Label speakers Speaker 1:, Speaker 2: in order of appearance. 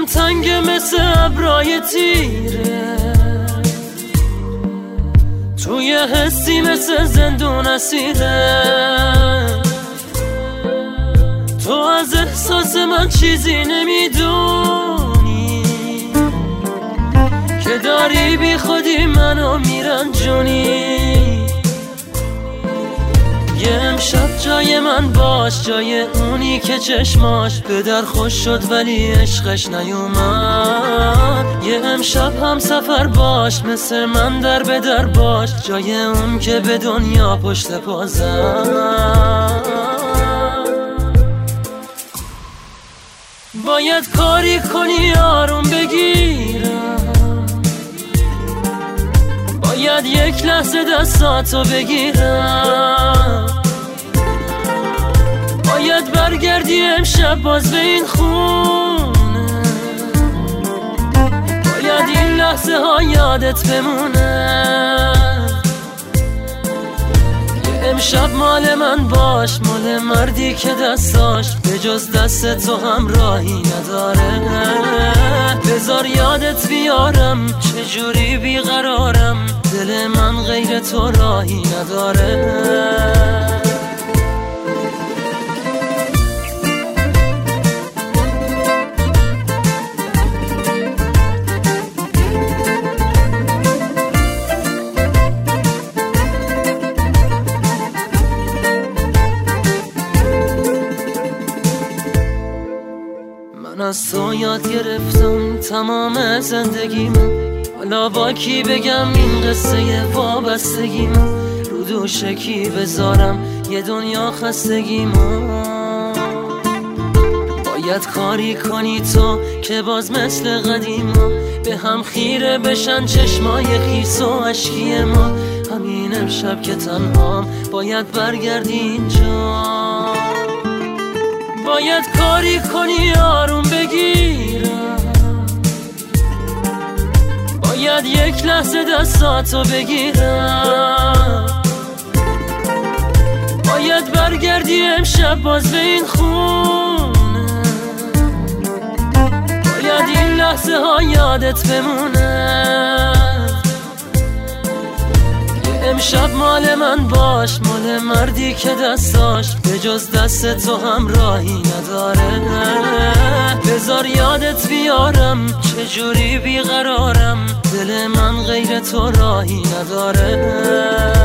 Speaker 1: تنگ مثل ابرای تیره، توی حسی مثل زندون اسیره. تو از احساس من چیزی نمیدونی که داری بی خودی منو میرنجونی. یه امشب جای من باش، جای اونی که چشماش به در خوش شد ولی عشقش نیومد. یه امشب هم سفر باش، مثل من در به در باش، جای اون که به دنیا پشت پا زد. باید کاری کنی آروم بگیرم، باید یک لحظه دستاتو بگیرم، باید برگردی امشب باز به این خونه، باید این لحظه ها یادت بمونه. امشب مال من باش، مال مردی که دستاش به جز دست تو هم راهی نداره. بذار یادت بیارم چجوری بیقرارم، دل من غیر تو راهی نداره. من از تو یاد گرفتم تمام زندگیمو، حالا با کی بگم این قصه وابستگیمو، رو دوش کی بذارم یه دنیا خستگیمو. باید کاری کنی تو که باز مثل قدیما به هم خیره بشن چشمای خیس و اشکی ما. همین امشب که تنهام باید برگردی اینجا، باید کاری کنی آروم بگیرم، باید یک لحظه دستاتو بگیرم، باید برگردی امشب باز به این خونه، باید این لحظه ها یادت بمونه. امشب مال من باش، مال مردی که دستاش به جز دست تو هم راهی نداره. بذار یادت بیارم چجوری بیقرارم، دل من غیر تو راهی نداره.